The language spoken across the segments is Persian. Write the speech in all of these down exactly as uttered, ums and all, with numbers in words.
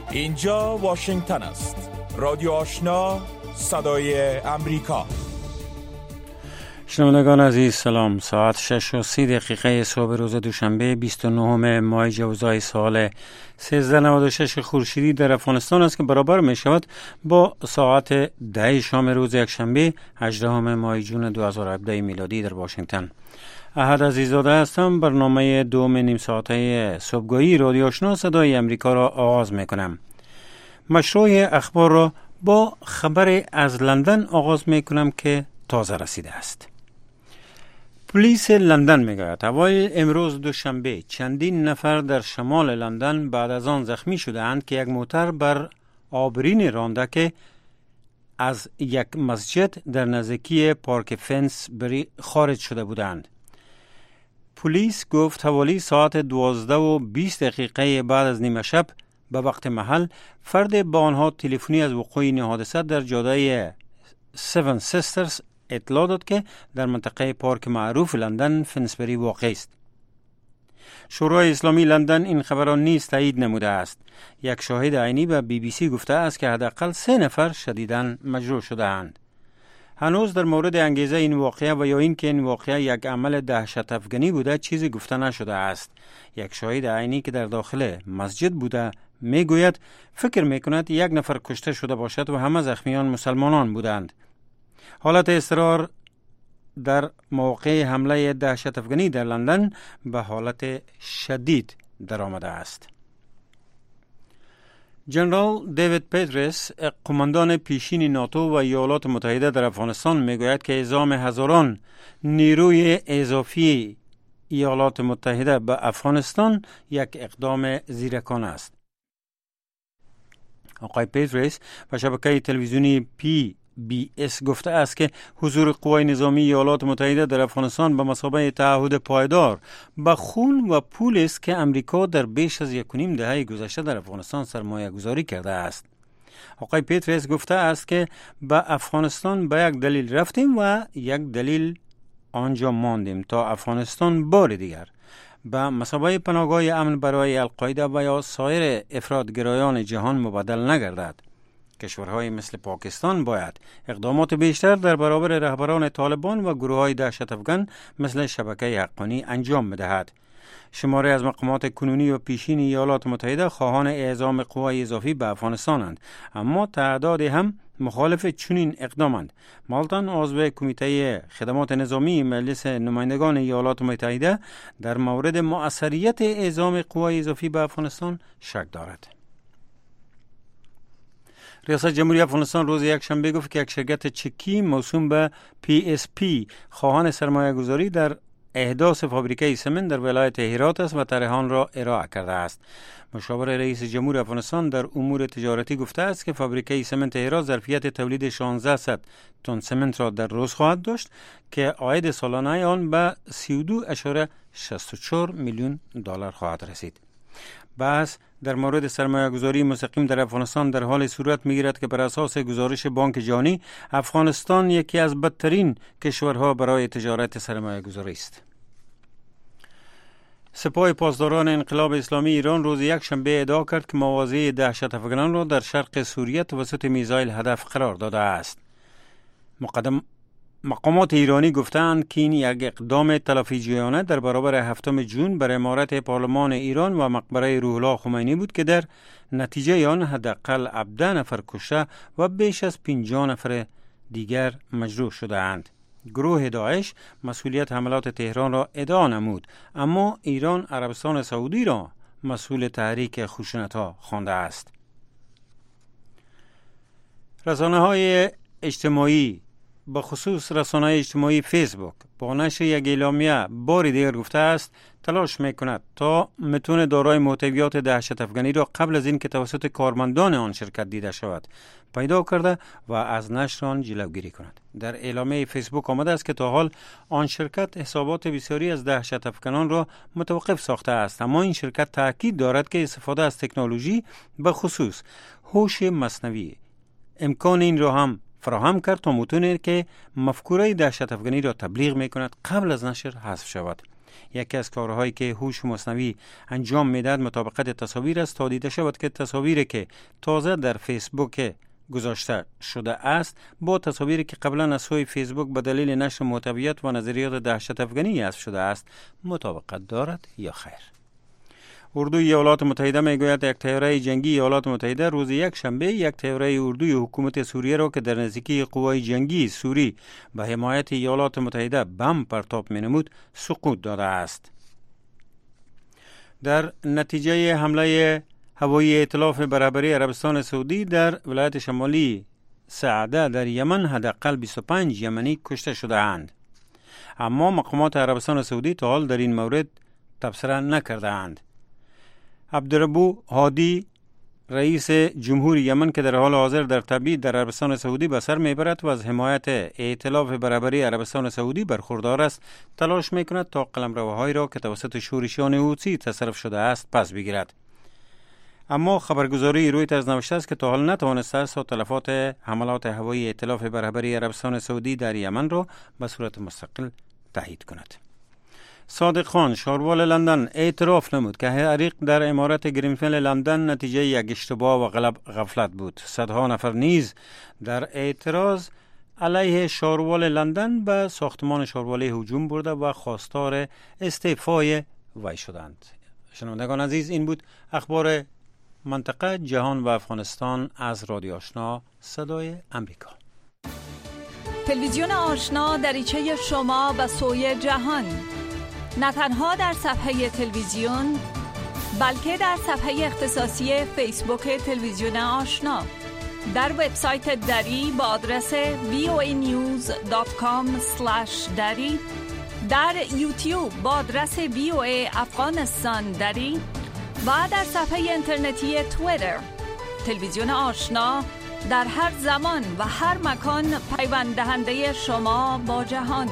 اینجا واشنگتن است. رادیو آشنا، صدای امریکا. شنوندگان عزیز سلام. ساعت شش و سی دقیقه صبح روز دوشنبه بیست و نهم ماه جوزای سال سیزده نود و شش خورشیدی در افغانستان است که برابر می شود با ساعت ده شام روز یکشنبه هجدهم ماه جون دو هزار و هفده میلادی در واشنگتن. احد عزیزاده هستم. برنامه دوم نیم ساعته صبحگاهی رادیو آشنا صدای امریکا را آغاز می کنم. مشروع اخبار را با خبر از لندن آغاز می کنم که تازه رسیده است. پلیس لندن میگوید اوایل امروز دوشنبه چندین نفر در شمال لندن بعد از آن زخمی شدند که یک موتر بر آبرین رانده که از یک مسجد در نزدیکی پارک فنسبری خارج شده بودند. پلیس گفت حوالی ساعت دوازده و بیست دقیقه بعد از نیمه شب به وقت محل فرد با آنها تلفنی از وقوع این حادثه در جاده سیون سیسترز اطلاع داد که در منطقه پارک معروف لندن فنسبری واقع است. شورای اسلامی لندن این خبر را نیز تایید نموده است. یک شاهد عینی به بی بی سی گفته است که حداقل سه نفر شدیداً مجروح شده‌اند. هنوز در مورد انگیزه این واقعه و یا اینکه این واقعه یک عمل دهشت افغانی بوده چیزی گفته نشده است. یک شاهد عینی که در داخل مسجد بوده میگوید فکر میکند یک نفر کشته شده باشد و همه زخمیان مسلمانان بودند. حالت اضطرار در موقع حمله دهشت افغانی در لندن به حالت شدید در آمده است. جنرال دیوید پترس، قماندان پیشین ناتو و ایالات متحده در افغانستان میگوید که اعزام هزاران نیروی اضافی ایالات متحده به افغانستان یک اقدام زیرکانه است. آقای پترس و شبکه تلویزیونی پی بی اس گفته است که حضور قوای نظامی ایالات متحده در افغانستان به مثابه تعهد پایدار به خون و پول است که امریکا در بیش از یک و نیم دهه گذشته در افغانستان سرمایه گذاری کرده است. آقای پترس گفته است که به افغانستان به یک دلیل رفتیم و یک دلیل آنجا ماندیم تا افغانستان بار دیگر به مثابه پناهگاه امن برای القاعده و یا سایر افراطگرایان جهان مبدل نگردد. کشورهای مثل پاکستان باید اقدامات بیشتر در برابر رهبران طالبان و گروه‌های دهشت افغان مثل شبکه حقانی انجام بدهد. شماری از مقامات کنونی و پیشین ایالات متحده خواهان اعزام قوای اضافی به افغانستانند، اما تعداد هم مخالف چنین اقدامند. مالتن عضو کمیته خدمات نظامی مجلس نمایندگان ایالات متحده در مورد مؤثریت اعزام قوای اضافی به افغانستان شک دارد. ریاست جمهوری افغانستان روز یک شنبه گفت که یک شرکت چکی موسوم به پی اس پی خواهان سرمایه گذاری در احداث فابریکه سمنت در ولایت هرات است و طرح آن را ارائه کرده است. مشاور رئیس جمهور افغانستان در امور تجارتی گفته است که فابریکه سمنت هرات ظرفیت تولید شانزده تن سمنت را در روز خواهد داشت که عاید سالانه آن به سی و دو ممیز شصت و چهار میلیون دلار خواهد رسید. بحث در مورد سرمایه گذاری مستقیم در افغانستان در حال صورت میگیرد که بر اساس گزارش بانک جهانی افغانستان یکی از بدترین کشورها برای تجارت سرمایه گذاری است. سپاه پاسداران انقلاب اسلامی ایران روز یک شنبه ادعا کرد که مواضع دهشت افغانان را در شرق سوریه توسط میزایل هدف قرار داده است. مقدم مقامات ایرانی گفتند که این یک اقدام تلافیجویانه در برابر هفتم جون بر عمارت پارلمان ایران و مقبره روح الله خمینی بود که در نتیجه آن حداقل هفده نفر کشته و بیش از پنجاه نفر دیگر مجروح شده‌اند. گروه داعش مسئولیت حملات تهران را ادعا نمود، اما ایران عربستان سعودی را مسئول تحریک خشونت‌ها خوانده است. رسانه‌های اجتماعی به خصوص رسانه اجتماعی فیسبوک با نشر یک اعلامیه بار دیگر گفته است تلاش میکند تا متن دارای محتویات دهشت افغانی را قبل از این که توسط کارمندان آن شرکت دیده شود پیدا کرده و از نشر آن جلوگیری کند. در اعلامیه فیسبوک آمده است که تا حال آن شرکت حسابات بسیاری از دهشت افغانان را متوقف ساخته است، اما این شرکت تاکید دارد که استفاده از تکنولوژی به خصوص هوش مصنوعی امکان این را هم فراهم کرد تا متونی که مفکوره دهشت افغانی را تبلیغ می کند قبل از نشر حذف شود. یکی از کارهایی که هوش مصنوعی انجام میدهد مطابقت تصاویر است تا دیده شود که تصاویری که تازه در فیسبوک گذاشته شده است با تصاویری که قبلا از سوی فیسبوک به دلیل نشر محتویات و نظریات دهشت افغانی حذف شده است مطابقت دارد یا خیر. اردوی ایالات متحده میگوید یک طیاره جنگی ایالات متحده روز یک شنبه یک طیاره اردوی حکومت سوریه را که در نزدیکی قوای جنگی سوری به حمایت ایالات متحده بم پرتاب مینمود سقوط داده است. در نتیجه حمله هوایی ائتلاف برابری عربستان سعودی در ولایت شمالی سعده در یمن حداقل بیست و پنج یمنی کشته شده اند. اما مقامات عربستان سعودی تا حال در این مورد تبصره نکرده اند. عبدالربو هادی رئیس جمهور یمن که در حال حاضر در تبعید در عربستان سعودی به سر میبرد و از حمایت ائتلاف برابری عربستان سعودی برخوردار است، تلاش میکند تا قلمروهایی را که توسط شورشیان حوثی تصرف شده است پس بگیرد. اما خبرگزاری رویترز نوشته است که تا حال نتوانسته است تا تلفات حملات هوایی ائتلاف برابری عربستان سعودی در یمن را به صورت مستقل تایید کند. صادق خان شاروال لندن اعتراف نمود که حریق در عمارت گرینفیل لندن نتیجه یک اشتباه و غلب غفلت بود. صدها نفر نیز در اعتراض علیه شاروال لندن به ساختمان شاروالی هجوم برده و خواستار استعفای وی شدند. شنوندگان عزیز، این بود اخبار منطقه، جهان و افغانستان از رادیو آشنا صدای امریکا. تلویزیون آشنا دریچه شما به سوی جهان، نه تنها در صفحه تلویزیون بلکه در صفحه اختصاصی فیسبوک تلویزیون آشنا، در وبسایت دری با آدرس وی او ای نیوز دات کام اسلش دری، در یوتیوب با آدرس وی او ای افغانستان دری و در صفحه اینترنتی توییتر. تلویزیون آشنا در هر زمان و هر مکان پیوند دهنده شما با جهان.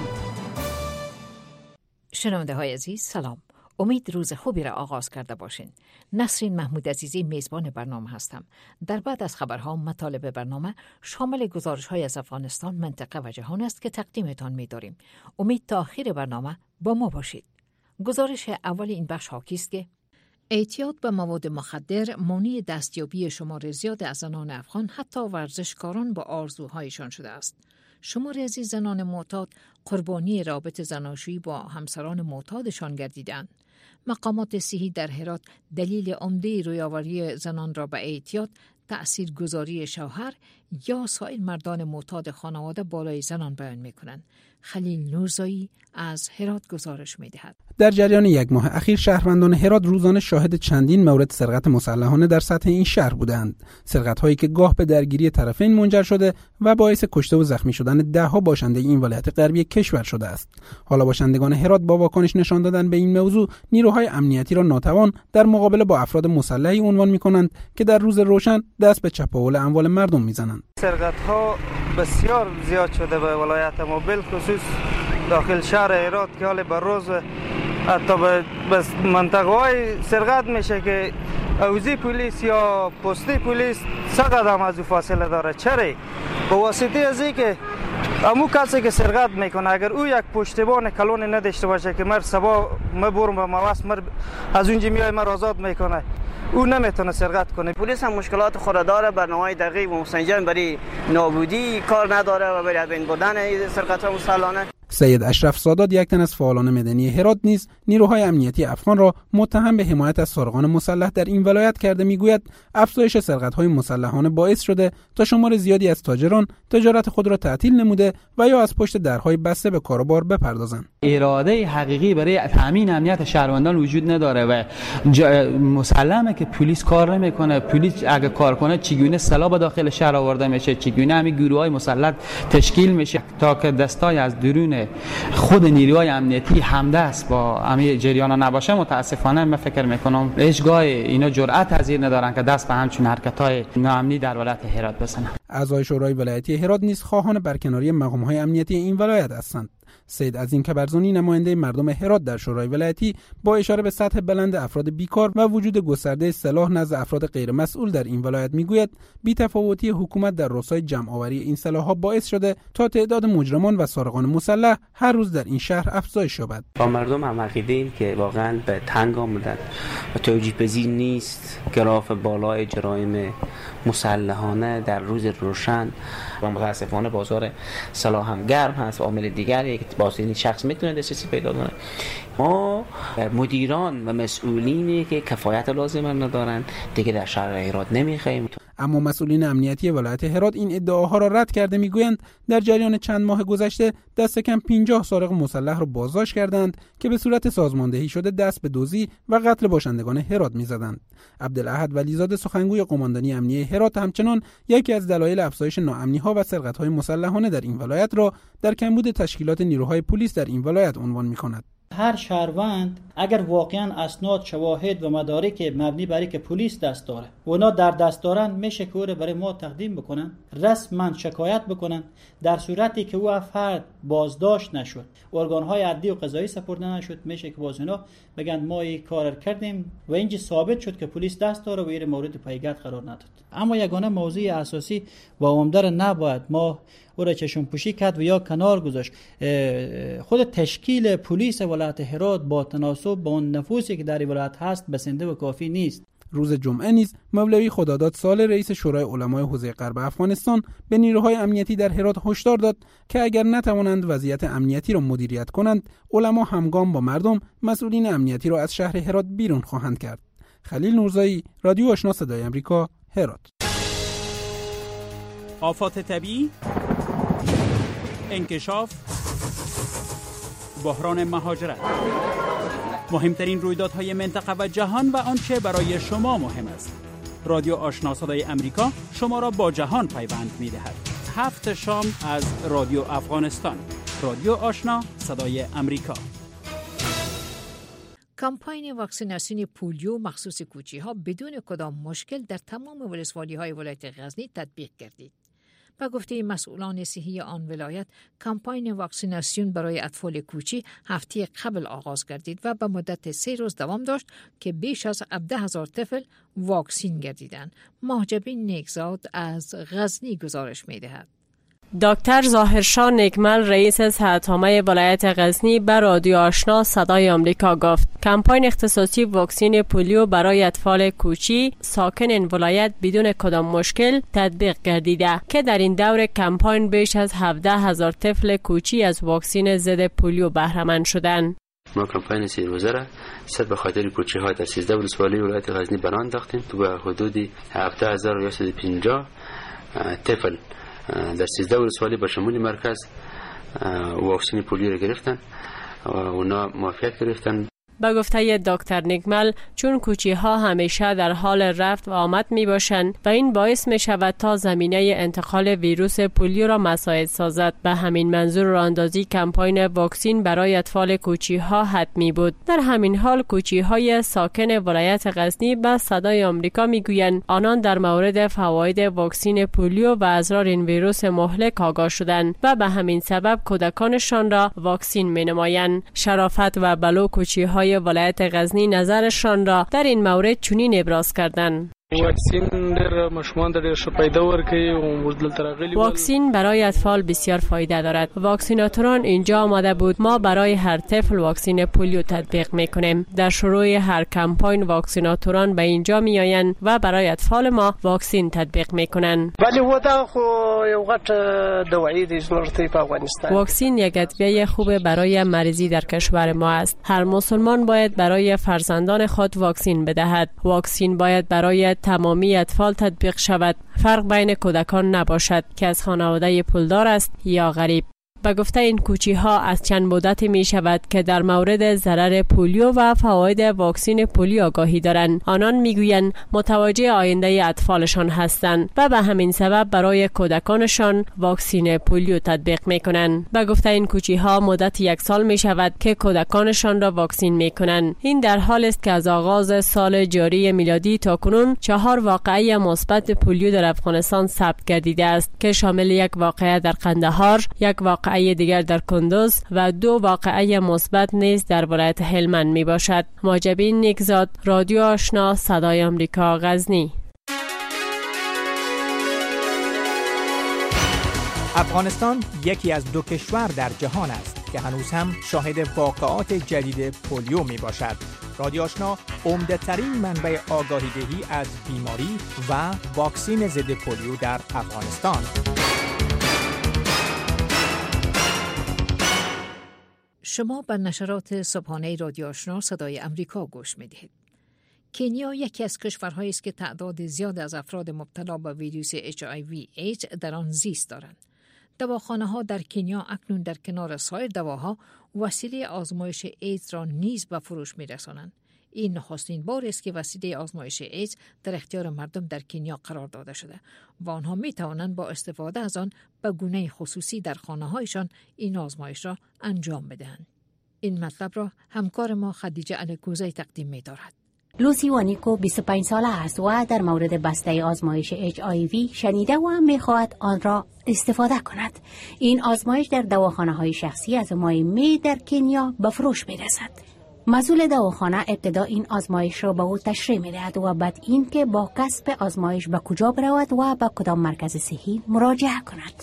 شنونده های عزیز سلام، امید روز خوبی را آغاز کرده باشین. نسرین محمود عزیزی میزبان برنامه هستم. در بعد از خبرها مطالب برنامه شامل گزارش های از افغانستان، منطقه و جهان است که تقدیمتان می داریم. امید تا آخر برنامه با ما باشید. گزارش اول این بخش حاکی است که اعتیاد به مواد مخدر مانع دستیابی شمار زیاد از زنان افغان، حتی ورزشکاران با آرزوهایشان شده است. شماری از زنان معتاد قربانی رابطه زناشویی با همسران معتادشان گردیدند. مقامات صحی در هرات دلیل عمده رویاوری زنان را به اعتیاد تأثیرگذاری شوهر یا سایر مردان معتاد خانواده بالای زنان بیان می‌کنند. خلیل نورزایی از هرات گزارش می‌دهد. در جریان یک ماه اخیر شهروندان هرات روزانه شاهد چندین مورد سرقت مسلحانه در سطح این شهر بودند. سرقت‌هایی که گاه به درگیری طرفین منجر شده و باعث کشته و زخمی شدن ده‌ها باشنده این ولایت غربی کشور شده است. حالا باشندگان هرات با واکنش نشان دادن به این موضوع نیروهای امنیتی را ناتوان در مقابله با افراد مسلحی عنوان می‌کنند که در روز روشن دست به چپاول اموال مردم می‌زنند. سرقت‌ها بسیار زیاد شده به ولایت ما، بالخصوص داخل شهر هرات که حال به روز حتی به منطقه‌های سرقت میشه که اوزی پلیس یا پستی پلیس سه قدم از او فاصله داره. چرا؟ به واسطه از این که امو کسی که سرقت میکنه اگر او یک پشتیبان کلون نداشته باشه که مر سبا ما برم به مواس مر از اونجا میای مر آزاد میکنه، او نمیتونه سرقت کنه. پلیس هم مشکلات خود داره، برنامه‌های دقیق و مستنجم برای نابودی کار نداره و برای بین بردن سرقت‌ها مسلحانه. سید اشرف سادات، یک تن از فعالان مدنی هرات، نیز نیروهای امنیتی افغان را متهم به حمایت از سارقان مسلح در این ولایت کرده میگوید افزایش سرقت‌های مسلحانه باعث شده تا شمار زیادی از تاجران تجارت خود را تعطیل نموده و یا از پشت درهای بسته به کاروبار بپردازند. اراده حقیقی برای تامین امنیت شهروندان وجود نداره و مسلمه که پلیس کار نمیکنه. پلیس اگه کار کنه چگونه سلاح به داخل شهر آورده میشه، چگونه همین گروه‌های مسلح تشکیل میشه تا که دستای از درون خود نیروهای امنیتی همدست با همین جریانا نباشه. متاسفانه من فکر میکنم هیچگاه اینا جرأت پذیر ندارن که دست به همچین حرکت‌های ناامنی در ولایت هرات بزنن. اعضای شورای ولایتی هرات نیز خواهان برکناری مقام‌های امنیتی این ولایت هستند. سید عظیم کبرزونی نماینده مردم هرات در شورای ولایتی با اشاره به سطح بلند افراد بیکار و وجود گسترده سلاح نزد افراد غیر مسئول در این ولایت میگوید بی‌تفاوتی حکومت در راستای جمع‌آوری این سلاح‌ها باعث شده تا تعداد مجرمان و سارقان مسلح هر روز در این شهر افزایش یابد. با مردم هم عقیده‌ایم که واقعاً به تنگ آمدن و توجیه پذیر نیست گراف بالای جرایم مسلحانه در روز روشن و متاسفانه بازار سلاح هم گرم هست و عامل دیگری که باعث این شخص میتونه دسترسی پیدا کنه. ما مدیران و مسئولینی که کفایت لازم ندارن دیگه در شهر هرات نمیخوایم. اما مسئولین امنیتی ولایت هرات این ادعاها را رد کرده میگویند در جریان چند ماه گذشته دست کم پنجاه سارق مسلح را بازداشت کردند که به صورت سازماندهی شده دست به دزدی و قتل باشندگان هرات میزدند. عبدالاحد ولیزاده سخنگوی قماندانی امنیه هرات همچنان یکی از دلایل افزایش ناامنی‌ها و سرقت‌های مسلحانه در این ولایت را در کمبود تشکیلات نیروهای پلیس در این ولایت عنوان می‌کند. هر شهروند اگر واقعا اسناد، شواهد و مدارک مبنی بر اینکه پلیس دست داره اونا در دست دارن میشه که او رو برای ما تقدیم بکنن، رسما شکایت بکنن. در صورتی که او فرد بازداشت نشد، ارگان‌های عدلی و قضایی سپرده نشد، میشه که باز اینا بگن ما این کار کردیم و اینجا ثابت شد که پلیس دست داره و این مورد پیگرد قرار نداد. اما یگانه موضوع اساسی و عمده نباید ما او را چشم پوشی کرد و یا کنار گذاشت. خود تشکیل پلیس ولایت هرات با تناسب با اون نفوذی که در ولایت هست بسنده و کافی نیست. روز جمعه نیز مولوی خداداد سال رئیس شورای علمای حوزه غرب افغانستان به نیروهای امنیتی در هرات هشدار داد که اگر نتوانند وضعیت امنیتی را مدیریت کنند، علما همگام با مردم مسئولین امنیتی را از شهر هرات بیرون خواهند کرد. خلیل نورزایی، رادیو آشنا صدای آمریکا، هرات. آفات طبیعی، انکشاف، بحران مهاجرت، مهمترین رویدادهای منطقه و جهان و آنچه برای شما مهم است. رادیو آشنا صدای آمریکا شما را با جهان پیوند می‌دهد. هفت شام از رادیو افغانستان. رادیو آشنا صدای آمریکا. کمپاین واکسیناسیون پولیو مخصوص کوچی‌ها بدون کدام مشکل در تمام ولسوالی‌های ولایت غزنی تطبیق گردید. با گفته مسئولان صحی آن ولایت، کمپاین واکسیناسیون برای اطفال کوچی هفته قبل آغاز گردید و به مدت سه روز دوام داشت که بیش از هفده هزار طفل واکسین گردیدند. مهاجبین نیکزاد از غزنی گزارش می‌دهد. دکتر ظاهرشاه نکمل رئیس صحت‌عامه ولایت غزنی به رادیو آشنا صدای آمریکا گفت کمپاین اختصاصی واکسین پولیو برای اطفال کوچی ساکن این ولایت بدون کدام مشکل تطبیق گردیده که در این دور کمپاین بیش از هفده هزار طفل کوچی از واکسین ضد پولیو بهره مند شدند. ما کمپاین سی روزه را صرف به خاطر کوچی ها در سیزده ولسوالی ولایت غزنی برآن انداختیم که به حدود هفده هزار و صد و پنجاه طفل در سیزده ولسوالی با شمول مرکز واکسن پولیو را گرفتن و اونا موافقت گرفتن. با گفته دکتر نگمل چون کوچی ها همیشه در حال رفت و آمد می باشند و این باعث می شود تا زمینه انتقال ویروس پولیو را مساعد سازد. به همین منظور راه اندازی کمپاین واکسین برای اطفال کوچی ها حتمی بود. در همین حال کوچی های ساکن ولایت غزنی به صدای آمریکا می گویند آنان در مورد فواید واکسین پولیو و اضرار این ویروس مهلک آگاه شدند و به همین سبب کودکانشان را واکسین می نمایند. شرافت و بلو کوچی های ولایت غزنی نظرشان را در این مورد چنین ابراز کردند. واکسین در مشمول در شپایده ورکی و مزدل ترغیلی واکسین برای اطفال بسیار فایده دارد. واکسیناتوران اینجا آمده بود. ما برای هر طفل واکسین پولیو تطبیق میکنیم. در شروع هر کمپاین واکسیناتوران به اینجا میآیند و برای اطفال ما واکسین تطبیق میکنند. ولی و دا خو یو غټ دوايي د ضرورتي په افغانستان. واکسین یک ادویه خوب برای مریضی در کشور ما است. هر مسلمان باید برای فرزندان خود واکسین بدهد. واکسین باید برای تمامی اطفال تطبیق شود. فرق بین کودکان نباشد که از خانواده پولدار است یا غریب. به گفته این کوچی ها از چند مدت می شود که در مورد ضرر پولیو و فواید واکسین پولیو آگاهی دارند. آنان می گویند متوجه آینده اطفالشان هستند و به همین سبب برای کودکانشان واکسین پولیو تطبیق می کنند. به گفته این کوچی ها مدت یک سال می شود که کودکانشان را واکسین می کنند. این در حال است که از آغاز سال جاری میلادی تا کنون چهار واقعه مثبت پولیو در افغانستان ثبت گردیده است که شامل یک واقعه در قندهار، یک واقعه واقعه دیگر در کندوز و دو واقعه مثبت نیز در ولایت هلمند می باشد. ماجبین نیکزاد، رادیو آشنا، صدای آمریکا، غزنی. افغانستان یکی از دو کشور در جهان است که هنوز هم شاهد واقعات جدید پولیو می باشد. رادیو آشنا عمده ترین منبع آگاهی دهی از بیماری و واکسین ضد پولیو در افغانستان. شما به نشرات صبحانه رادیو آشنا صدای امریکا گوش می دهید. کنیا یکی از کشورهایی است که تعداد زیاد از افراد مبتلا به ویروس اچ آی وی ایدز در آن زیست دارند. دواخانه ها در کنیا اکنون در کنار سایر دواها وسیله آزمایش ایدز را نیز به فروش می رسانند. این نخستین بار است که وسیله آزمایش ایدز در اختیار مردم در کنیا قرار داده شده و آنها می توانند با استفاده از آن به گونه خصوصی در خانه هایشان این آزمایش را انجام بدهند. این مطلب را همکار ما خدیجه الکوزی تقدیم می دارد. لوسی وانیکو بیست و پنج ساله است و در مورد بسته آزمایش اچ آی وی شنیده و می‌خواهد آن را استفاده کند. این آزمایش در دواخانه‌های شخصی از ماه می در کنیا به فروش می‌رسد. مسئول دواخانه ابتدا این آزمایش را به او تشریح می‌دهد و بعد این که با کسب آزمایش به کجا برود و به کدام مرکز صحی مراجعه کند.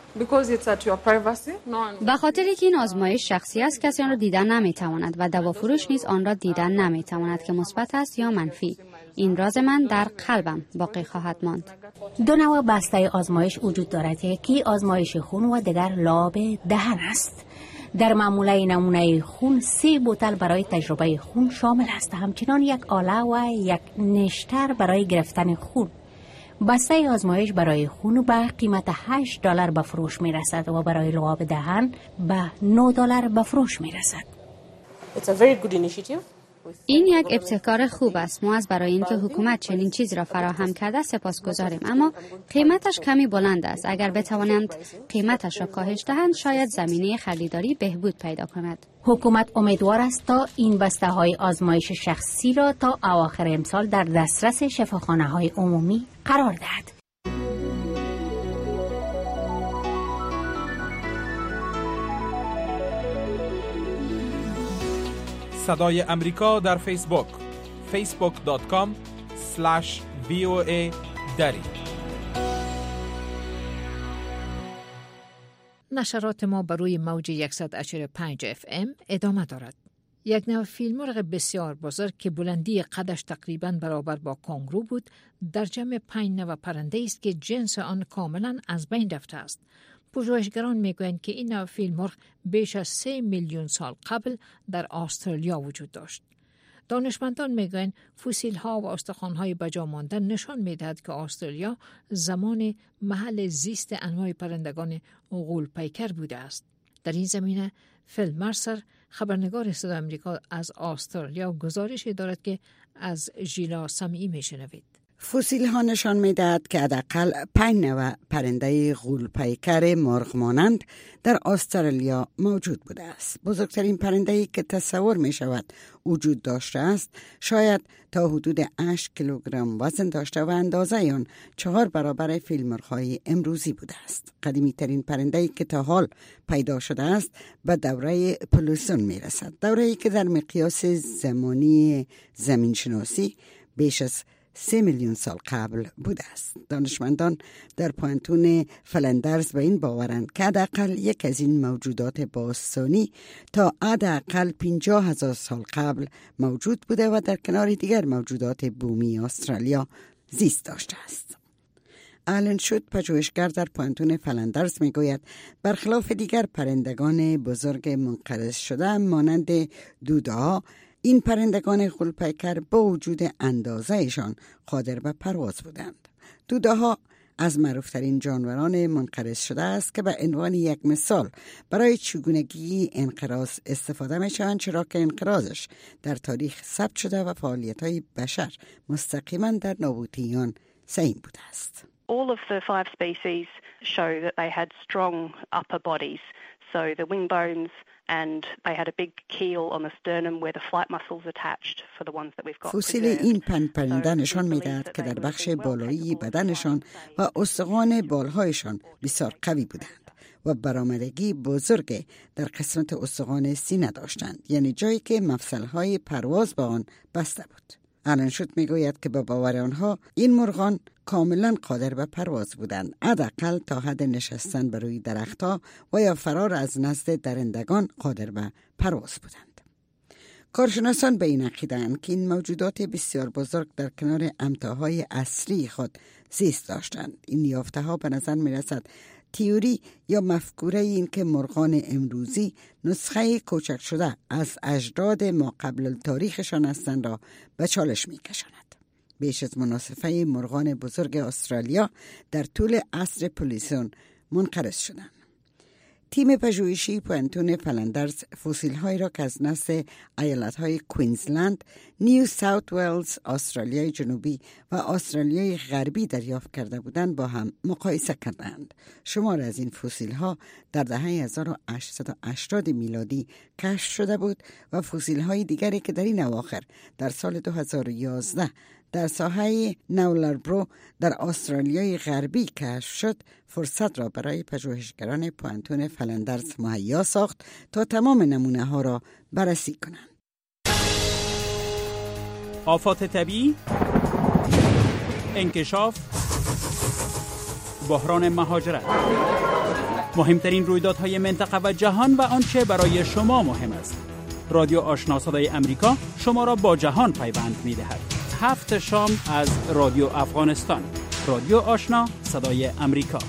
به خاطر که این آزمایش شخصی است کسی آن را دیدن نمیتواند و دوافروش نیز آن را دیدن نمیتواند که مثبت است یا منفی. این راز من در قلبم باقی خواهد ماند. دو نوع بسته آزمایش وجود دارد، یکی آزمایش خون و دیگر لاب دهن است. در معموله نمونه خون سه بوتل برای تجربه خون شامل است، همچنین یک آله و یک نشتر برای گرفتن خون. بسته آزمایش برای خون به قیمت هشت دلار به فروش می رسد و برای لعاب دهن به نه دلار به فروش می رسد. این یک ابتکار خوب است. ما از برای اینکه حکومت چنین چیزی را فراهم کرده سپاسگزاریم، اما قیمتش کمی بلند است. اگر بتوانند قیمتش را کاهش دهند شاید زمینه خریداری بهبود پیدا کند. حکومت امیدوار است تا این بسته های آزمایش شخصی را تا اواخر امسال در دسترس شفاخانه های عمومی قرار دهد. صدای امریکا در فیسبوک فیسبوک دات کام اسلش وی او ای دری. نشرات ما بر روی موج صد و چهل و پنج اف ام ادامه دارد. یک نوع فیلمرغ بسیار بزرگ که بلندی قدش تقریباً برابر با کانگرو بود در جمع پنج نوع پرنده است که جنس آن کاملاً از بین رفته است. پژوهشگران میگویند که این نوع فیلمرغ بیش از سه میلیون سال قبل در استرالیا وجود داشت. دانشمندان میگویند فسیل ها و استخوان های بجا مانده نشان میدهد که استرالیا زمان محل زیست انواع پرندگان غول پیکر بوده است. در این زمینه فیل مرسر خبرنگار صدای آمریکا از استرالیا گزارش دارد که از ژیلا سمیعی میشنوید. فسیل ها نشان می‌دهد که حداقل پنج نوع پرنده غول پیکر مرغ مانند در استرالیا موجود بوده است. بزرگترین پرنده‌ای که تصور می شود وجود داشته است شاید تا حدود هشت کیلوگرم وزن داشته و اندازه آن چهار برابر فیلمرغ‌های امروزی بوده است. قدیمی ترین پرنده‌ای که تا حال پیدا شده است به دوره پلوسون می رسد. دوره‌ای که در مقیاس زمانی زمین شناسی بیش از سه میلیون سال قبل بوده است. دانشمندان در پوانتون فلندرز به این باورند که حداقل یک از این موجودات باستانی تا حداقل پنجاه هزار سال قبل موجود بوده و در کنار دیگر موجودات بومی استرالیا زیست داشته است. آلن شوت پژوهشگر در پوانتون فلندرز میگوید برخلاف دیگر پرندگان بزرگ منقرض شده مانند دوده‌ها، این پرندگان غول‌پیکر با وجود اندازه‌شان قادر به پرواز بودند. دوده‌ها از معروفترین جانوران منقرض شده است که به عنوان یک مثال برای چگونگی انقراض استفاده می‌شوند، چرا که انقراضش در تاریخ ثبت شده و فعالیت‌های بشر مستقیما در نابودیان سهیم بوده است. All of the five species show that they had strong upper bodies. So the wing bones and they had a big keel on the sternum where the flight muscles attached for the ones that we've got. فسیل این پنج پرنده نشان می‌دهد که در بخش بالایی بدنشان و استخوان بالهایشان بسیار قوی بودند و برآمدگی بزرگ در قسمت استخوان سینه داشتند، یعنی جایی که مفصل‌های پرواز به آن بسته بود. آلن شوت میگوید که به باور آنها این مرغان کاملا قادر به پرواز بودند، حداقل تا حد نشستن بر روی درختها و یا فرار از نزد درندگان قادر به پرواز بودند. کارشناسان به این عقیده‌اند که این موجودات بسیار بزرگ در کنار امتاهای اصلی خود زیست داشتند. این یافته‌ها به نظر می‌رسد تئوری یا مفکوره این که مرغان امروزی نسخه کوچک شده از اجداد ما قبل التاریخشان هستند را به چالش می‌کشاند. بیش از مناصفه مرغان بزرگ استرالیا در طول عصر پلیسون منقرض شدند. تیم پژوهشی پوانتون فلندرز فسیل‌هایی را که از نسل ایالت‌های کوینزلند، نیو ساوت ولز، استرالیای جنوبی و استرالیای غربی دریافت کرده بودند با هم مقایسه کردند. شمار از این فسیل‌ها در دهه هزار و هشتصد و هشتاد میلادی کشف شده بود و فسیل‌های دیگری که در این اواخر در سال دو هزار و یازده در ساحه نولربرو در استرالیای غربی کشف شد، فرصت را برای پژوهشگران پوانتون فلندرز مهیا ساخت تا تمام نمونه ها را بررسی کنند. آفات طبیعی، انکشاف، بحران مهاجرت، مهمترین رویدادهای منطقه و جهان و آنچه برای شما مهم است. رادیو آشنا صدای امریکا شما را با جهان پیوند می‌دهد. هفت شام از رادیو افغانستان. رادیو آشنا صدای امریکا.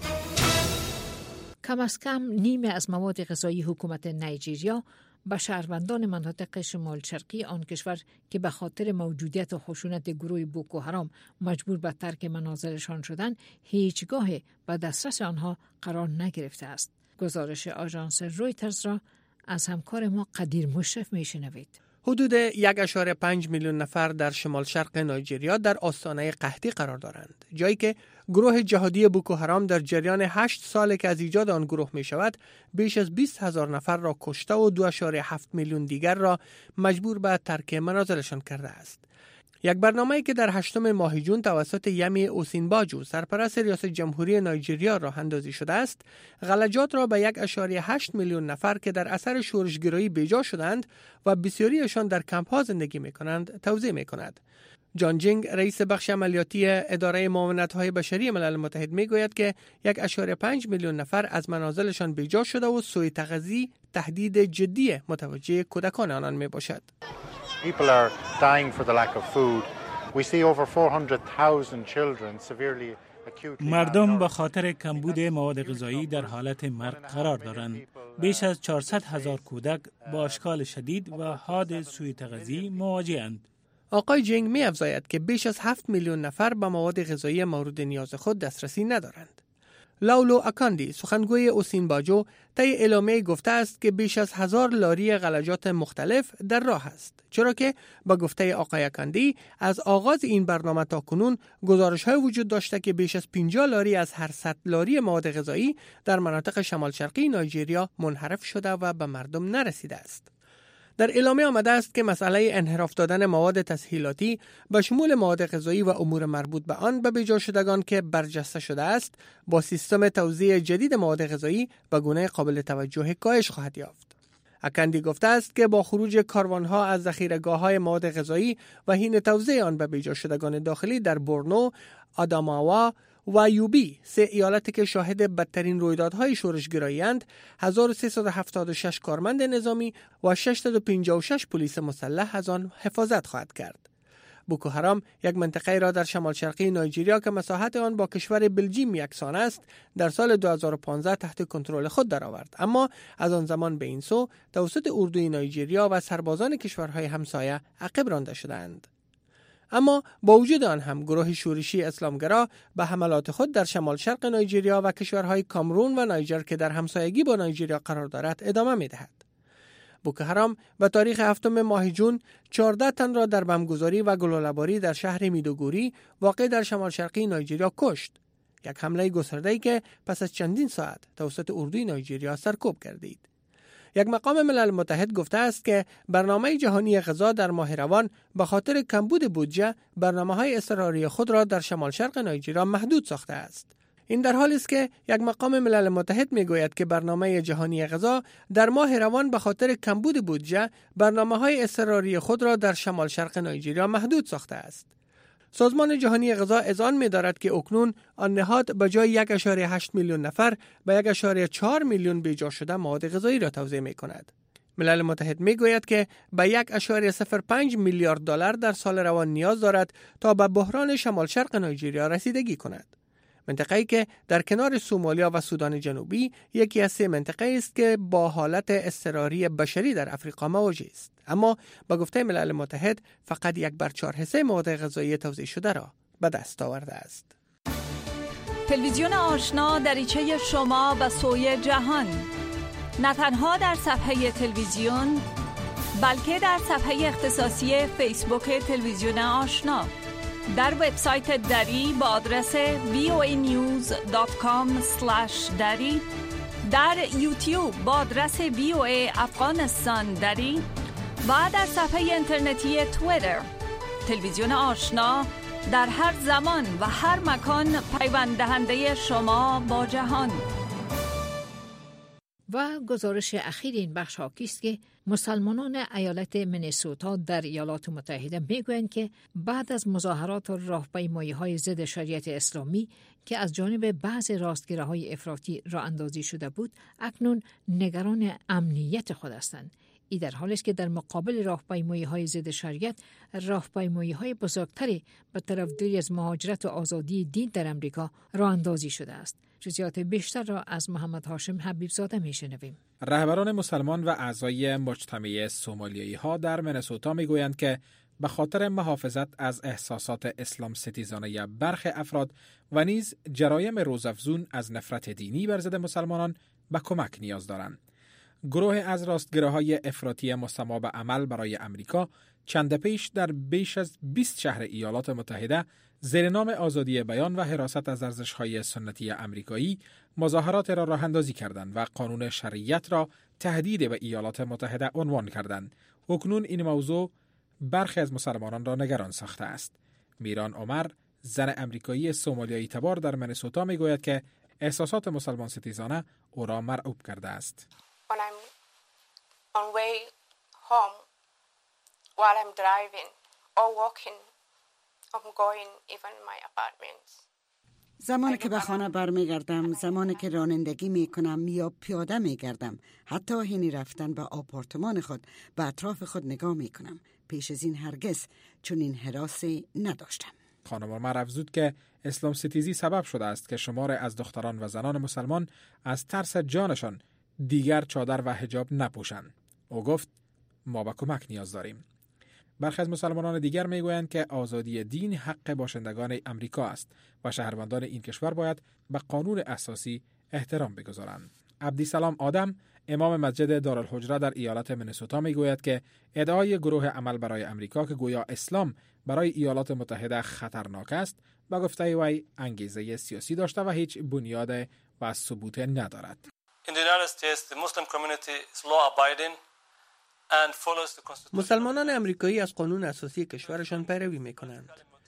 کم از کم نیمه از مواد غذایی حکومت نایجریا به شهروندان مناطق شمال شرقی آن کشور که به خاطر موجودیت و خشونت گروه بوکو حرام مجبور به ترک منازلشان شدند، هیچگاه به دسترس آنها قرار نگرفته است. گزارش آژانس رویترز را از همکار ما قدیر مشرف میشنوید. حدود یک و پنج میلیون نفر در شمال شرق نایجریا در آستانه قحطی قرار دارند، جایی که گروه جهادی بوکو حرام در جریان هشت سال که از ایجاد آن گروه می شود بیش از بیست هزار نفر را کشته و دو و هفت میلیون دیگر را مجبور به ترک منازلشان کرده است. یک برنامه‌ای که در هشتم ماه جون توسط یمی اوسینباجو سرپرست ریاست جمهوری نایجریا راه اندازی شده است، غلجات را به یک و هشت میلیون نفر که در اثر شورشگرایی بیجا شدند و بسیاریشان در کمپ‌ها زندگی می‌کنند توضیح می‌کند. جان جینگ رئیس بخش عملیاتی اداره معاونت‌های بشری ملل متحد می‌گوید که یک و پنج میلیون نفر از منازلشان بیجا شده و سوء تغذیه تهدید جدی متوجه کودکان آنان میباشد. People are dying for the lack of food. We see over four hundred thousand children severely acutely. مردم به خاطر کمبود مواد غذایی در حالت مرگ قرار دارند. بیش از چهارصد هزار کودک با اشکال شدید و حاد سوء تغذیه مواجه‌اند. آقای جینگ می افزاید که بیش از هفت میلیون نفر به مواد غذایی مورد نیاز خود دسترسی ندارند. لاولو اکاندی سخنگوی اوسینباجو طی اعلامیه گفته است که بیش از هزار لاری غلجات مختلف در راه است، چرا که با گفته آقای اکاندی از آغاز این برنامه تا کنون گزارش‌های وجود داشته که بیش از پنجاه لاری از هر صد لاری مواد غذایی در مناطق شمال شرقی نایجریا منحرف شده و به مردم نرسیده است. در اعلامیه آمده است که مسئله انحراف دادن مواد تسهیلاتی به شمول مواد غذایی و امور مربوط به آن به بیجا شدگان که برجسته شده است با سیستم توزیع جدید مواد غذایی به گونه قابل توجه کاهش خواهد یافت. اکاندی گفته است که با خروج کاروانها از ذخیره‌گاه‌های مواد غذایی و حین توزیع آن به بیجا شدگان داخلی در بورنو، آداماوا و یوبی، سه ایالتی که شاهد بدترین رویدادهای شورشگرایی اند، هزار و سیصد و هفتاد و شش کارمند نظامی و ششصد و پنجاه و شش پلیس مسلح از آن حفاظت خواهد کرد. بوکو حرام یک منطقه را در شمال شرقی نایجریا که مساحت آن با کشور بلژیم یکسان است در سال دو هزار و پانزده تحت کنترل خود درآورد، اما از آن زمان به این سو توسط اردوی نایجریا و سربازان کشورهای همسایه عقب رانده شدند. اما با وجود آن هم گروه شورشی اسلامگرا به حملات خود در شمال شرق نایجریا و کشورهای کامرون و نایجر که در همسایگی با نایجریا قرار دارد ادامه می‌دهد. بوکو حرام به تاریخ هفتم ماه جون چهارده تن را در بمبگذاری و گلوله‌باری در شهر میدوگوری واقع در شمال شرقی نایجریا کشت. یک حمله گسترده‌ای که پس از چندین ساعت توسط اردوی نایجریا سرکوب گردید. یک مقام ملل متحد گفته است که برنامه جهانی غذا در ماه روان به خاطر کمبود بودجه برنامه‌های اضطراری خود را در شمال شرق نایجریا محدود ساخته است. این در حالی است که یک مقام ملل متحد میگوید که برنامه جهانی غذا در ماه روان به خاطر کمبود بودجه برنامه‌های اضطراری خود را در شمال شرق نایجریا محدود ساخته است. سازمان جهانی غذا اذعان می‌دارد که اکنون آن نهاد به جای یک و هشت میلیون نفر به یک و چهار میلیون بیجا شده مواد غذایی را توزیع می‌کند. ملل متحد میگوید که به یک و صفر پنج میلیارد دلار در سال روان نیاز دارد تا به بحران شمال شرق نایجریا رسیدگی کند. منطقه‌ای که در کنار سومالیا و سودان جنوبی یکی از سه منطقه است که با حالت اضطراری بشری در افریقا مواجه است. اما با گفته ملل متحد فقط یک بر چهار حصه مواد غذایی توزیع شده را به دست آورده است. تلویزیون آشنا دریچه شما به سوی جهان، نه تنها در صفحه تلویزیون بلکه در صفحه اختصاصی فیسبوک تلویزیون آشنا، در وبسایت دری با آدرس وی او ای نیوز دات کام اسلش دری، در یوتیوب با آدرس وی او ای افغانستان دری و در صفحه اینترنتی توییتر. تلویزیون آشنا در هر زمان و هر مکان پیوند دهنده شما با جهان. و گزارش اخیر این بخش حاکی است که مسلمانان ایالت منیسوتا در ایالات متحده میگویند که بعد از مظاهرات و راهپیمایی‌های ضد شریعت اسلامی که از جانب بعض راستگراهای افراطی راه اندازی شده بود، اکنون نگران امنیت خود هستند. این در حالی است که در مقابل راهپیمایی‌های ضد شریعت، راهپیمایی‌های بزرگتری به طرفداری از مهاجرت و آزادی دین در امریکا راه اندازی شده است. جزئیات بیشتر را از محمد هاشم حبیب زاده میشنویم. رهبران مسلمان و اعضای مجتمع سومالیایی ها در منیسوتا میگویند که به خاطر محافظت از احساسات اسلام ستیزانه برخی افراد و نیز جرایم روزافزون از نفرت دینی بر ضد مسلمانان به کمک نیاز دارند. گروه از راستگراهای افراطی مستمع به عمل برای امریکا چند پیش در بیش از بیست شهر ایالات متحده زیر نام آزادی بیان و حراست از ارزش‌های سنتی امریکایی مظاهرات را راه اندازی کردند و قانون شریعت را تهدید به ایالات متحده عنوان کردند. اکنون این موضوع برخی از مسلمانان را نگران ساخته است. میران عمر، زن امریکایی سومالیایی تبار در منیسوتا میگوید که احساسات مسلمان ستیزانه او را مرعوب کرده است. When I'm on way home, while I'm driving or walking, I'm going even my apartments. زمانی که به خانه برمیگردم، زمانی که رانندگی میکنم یا پیاده میگردم، حتی هینی رفتن به آپارتمان خود به اطراف خود نگاه میکنم. پیش از این هرگز چون این حراسی نداشتم. خانم عمر افزود که اسلام ستیزی سبب شده است که شمار از دختران و زنان مسلمان از ترس جانشان دیگر چادر و حجاب نپوشند. او گفت ما به کمک نیاز داریم. برخی از مسلمانان دیگر میگویند که آزادی دین حق باشندگان امریکا است و شهروندان این کشور باید به قانون اساسی احترام بگذارند. عبدالسلام آدم، امام مسجد دارالحجره در ایالت منیسوتا میگوید که ادعای گروه عمل برای امریکا که گویا اسلام برای ایالات متحده خطرناک است، با گفته وی انگیزه سیاسی داشته و هیچ بنیاد و ثبوت ندارد. In the United States, the Muslim community is law-abiding and follows the Constitution. مسلمانان امریکایی از قانون اساسی کشورشان پیروی میکنند.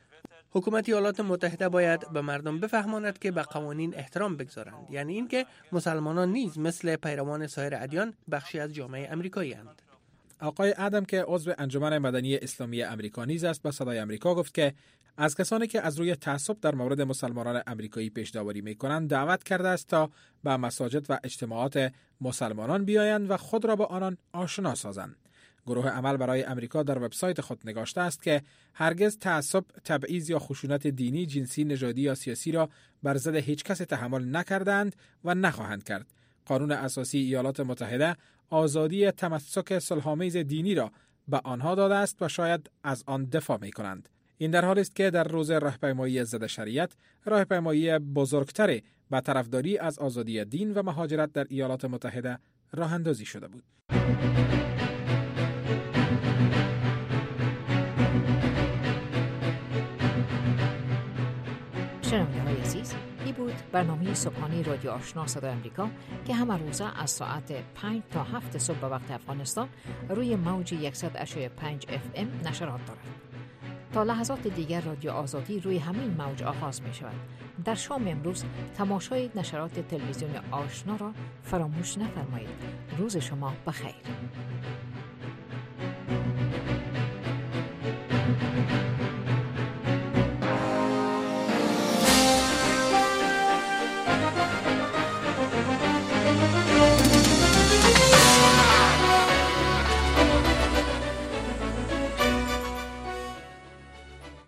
حکومت ایالات متحده باید به مردم بفهماند که به قوانین احترام بگذارند، یعنی اینکه مسلمانان نیز مثل پیروان سایر ادیان بخشی از جامعه امریکایی اند. آقای ادم که عضو انجمن مدنی اسلامی امریکا نیز است، با صدای امریکا گفت که از کسانی که از روی تعصب در مورد مسلمانان امریکایی پیش‌داوری می‌کنند دعوت کرده است تا به مساجد و اجتماعات مسلمانان بیایند و خود را با آنان آشنا سازند. گروه عمل برای امریکا در وبسایت خود نگاشته است که هرگز تعصب، تبعیض یا خشونت دینی، جنسی، نژادی یا سیاسی را بر ضد هیچ کس تحمل نکردند و نخواهند کرد. قانون اساسی ایالات متحده آزادی تمسک صلح‌آمیز دینی را به آنها داده است و شاید از آن دفاع می‌کنند. این در حالی است که در روز راهپیمایی ضد شریعت، راهپیمایی بزرگتری به طرفداری از آزادی دین و مهاجرت در ایالات متحده راه اندازی شده بود. شنونده‌های عزیز، این بود برنامه صبحانه رادیو آشنا صدای امریکا که همه روزه از ساعت پنج تا هفت صبح به وقت افغانستان روی موج صد و پنج اف ام نشرات دارد. تا لحظات دیگر رادیو آزادی روی همین موج آغاز می شود. در شام امروز تماشای نشرات تلویزیون آشنا را فراموش نفرمایید. روز شما بخیر.